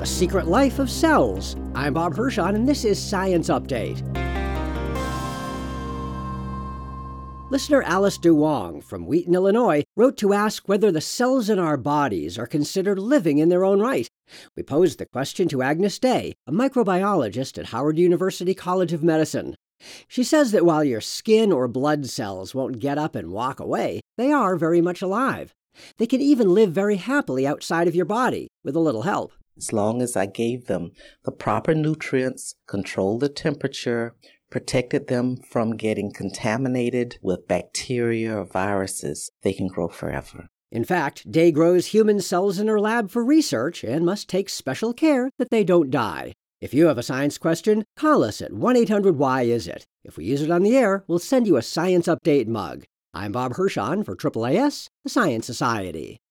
The Secret Life of Cells. I'm Bob Hirschon, and this is Science Update. Listener Alice DeWong from Wheaton, Illinois, wrote to ask whether the cells in our bodies are considered living in their own right. We posed the question to Agnes Day, a microbiologist at Howard University College of Medicine. She says that while your skin or blood cells won't get up and walk away, they are very much alive. They can even live very happily outside of your body, with a little help. As long as I gave them the proper nutrients, controlled the temperature, protected them from getting contaminated with bacteria or viruses, they can grow forever. In fact, Day grows human cells in her lab for research and must take special care that they don't die. If you have a science question, call us at 1-800-WHY-IS-IT. If we use it on the air, we'll send you a Science Update mug. I'm Bob Hirschon for AAAS, the Science Society.